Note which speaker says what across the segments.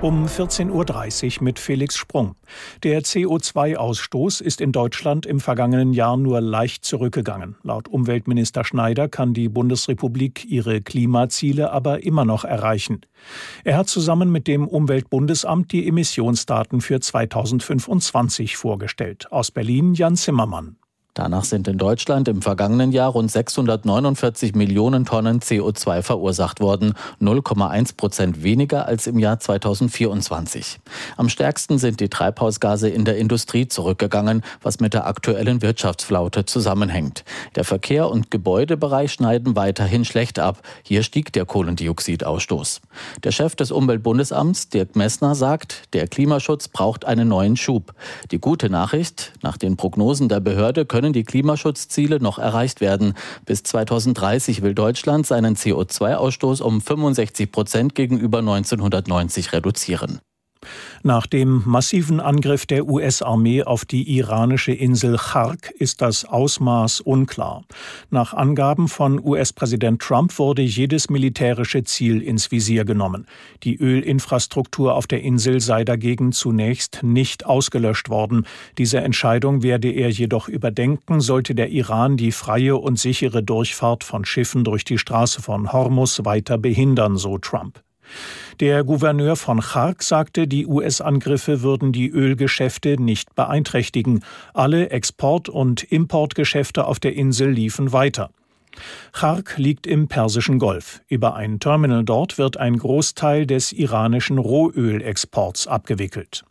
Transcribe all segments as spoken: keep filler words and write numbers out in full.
Speaker 1: Um vierzehn Uhr dreißig mit Felix Sprung. Der C O zwei Ausstoß ist in Deutschland im vergangenen Jahr nur leicht zurückgegangen. Laut Umweltminister Schneider kann die Bundesrepublik ihre Klimaziele aber immer noch erreichen. Er hat zusammen mit dem Umweltbundesamt die Emissionsdaten für zweitausendfünfundzwanzig vorgestellt. Aus Berlin Jan Zimmermann.
Speaker 2: Danach sind in Deutschland im vergangenen Jahr rund sechshundertneunundvierzig Millionen Tonnen C O zwei verursacht worden, null Komma eins Prozent weniger als im Jahr zweitausendvierundzwanzig. Am stärksten sind die Treibhausgase in der Industrie zurückgegangen, was mit der aktuellen Wirtschaftsflaute zusammenhängt. Der Verkehr- und Gebäudebereich schneiden weiterhin schlecht ab. Hier stieg der Kohlendioxidausstoß. Der Chef des Umweltbundesamts, Dirk Messner, sagt, der Klimaschutz braucht einen neuen Schub. Die gute Nachricht, nach den Prognosen der Behörde können die Klimaschutzziele noch erreicht werden. Bis zweitausenddreißig will Deutschland seinen C O zwei Ausstoß um fünfundsechzig Prozent gegenüber neunzehnhundertneunzig reduzieren.
Speaker 1: Nach dem massiven Angriff der U S-Armee auf die iranische Insel Chark ist das Ausmaß unklar. Nach Angaben von U S-Präsident Trump wurde jedes militärische Ziel ins Visier genommen. Die Ölinfrastruktur auf der Insel sei dagegen zunächst nicht ausgelöscht worden. Diese Entscheidung werde er jedoch überdenken, sollte der Iran die freie und sichere Durchfahrt von Schiffen durch die Straße von Hormuz weiter behindern, so Trump. Der Gouverneur von Chark sagte, die U S-Angriffe würden die Ölgeschäfte nicht beeinträchtigen. Alle Export- und Importgeschäfte auf der Insel liefen weiter. Chark liegt im Persischen Golf. Über ein Terminal dort wird ein Großteil des iranischen Rohölexports abgewickelt.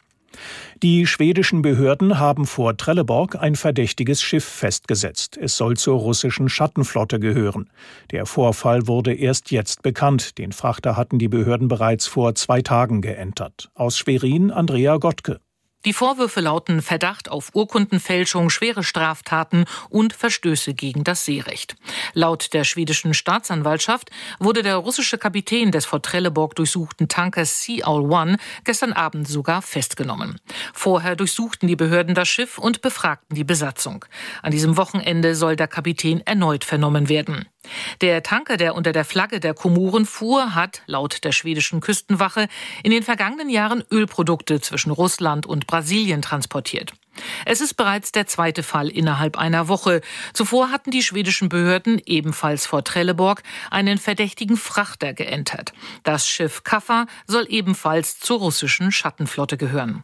Speaker 1: Die schwedischen Behörden haben vor Trelleborg ein verdächtiges Schiff festgesetzt. Es soll zur russischen Schattenflotte gehören. Der Vorfall wurde erst jetzt bekannt. Den Frachter hatten die Behörden bereits vor zwei Tagen geentert. Aus Schwerin Andrea Gottke.
Speaker 3: Die Vorwürfe lauten Verdacht auf Urkundenfälschung, schwere Straftaten und Verstöße gegen das Seerecht. Laut der schwedischen Staatsanwaltschaft wurde der russische Kapitän des vor Trelleborg durchsuchten Tankers Sea Owl One gestern Abend sogar festgenommen. Vorher durchsuchten die Behörden das Schiff und befragten die Besatzung. An diesem Wochenende soll der Kapitän erneut vernommen werden. Der Tanker, der unter der Flagge der Komoren fuhr, hat laut der schwedischen Küstenwache in den vergangenen Jahren Ölprodukte zwischen Russland und Brasilien transportiert. Es ist bereits der zweite Fall innerhalb einer Woche. Zuvor hatten die schwedischen Behörden ebenfalls vor Trelleborg einen verdächtigen Frachter geentert. Das Schiff Kaffa soll ebenfalls zur russischen Schattenflotte gehören.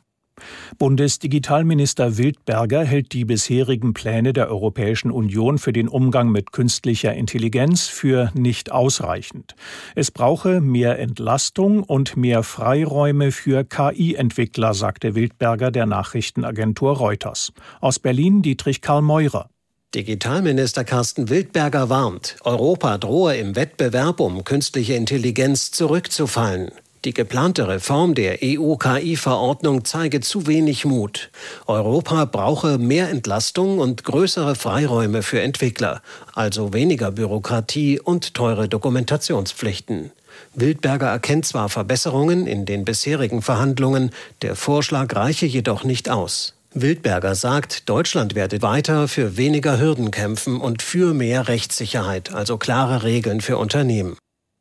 Speaker 1: Bundesdigitalminister Wildberger hält die bisherigen Pläne der Europäischen Union für den Umgang mit künstlicher Intelligenz für nicht ausreichend. Es brauche mehr Entlastung und mehr Freiräume für K I-Entwickler, sagte Wildberger der Nachrichtenagentur Reuters. Aus Berlin Dietrich Karl Meurer.
Speaker 4: Digitalminister Carsten Wildberger warnt, Europa drohe im Wettbewerb um künstliche Intelligenz zurückzufallen. Die geplante Reform der E U-K I-Verordnung zeige zu wenig Mut. Europa brauche mehr Entlastung und größere Freiräume für Entwickler, also weniger Bürokratie und teure Dokumentationspflichten. Wildberger erkennt zwar Verbesserungen in den bisherigen Verhandlungen, der Vorschlag reiche jedoch nicht aus. Wildberger sagt, Deutschland werde weiter für weniger Hürden kämpfen und für mehr Rechtssicherheit, also klare Regeln für Unternehmen.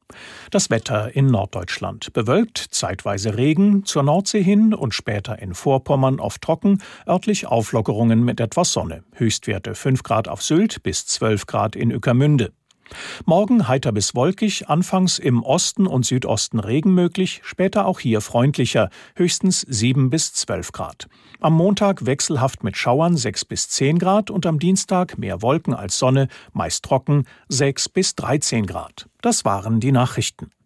Speaker 1: Das Wetter in Norddeutschland. Bewölkt, zeitweise Regen, zur Nordsee hin und später in Vorpommern oft trocken, örtlich Auflockerungen mit etwas Sonne. Höchstwerte fünf Grad auf Sylt bis zwölf Grad in Ueckermünde. Morgen heiter bis wolkig, anfangs im Osten und Südosten Regen möglich, später auch hier freundlicher, höchstens sieben bis zwölf Grad. Am Montag wechselhaft mit Schauern sechs bis zehn Grad und am Dienstag mehr Wolken als Sonne, meist trocken, sechs bis dreizehn Grad. Das waren die Nachrichten.